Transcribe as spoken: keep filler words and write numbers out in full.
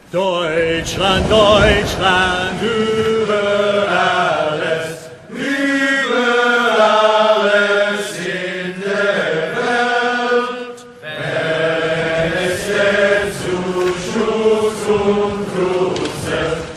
Deutschland, Deutschland, über alles, über alles in der Welt. Wenn es jetzt zu Schutz und Gruß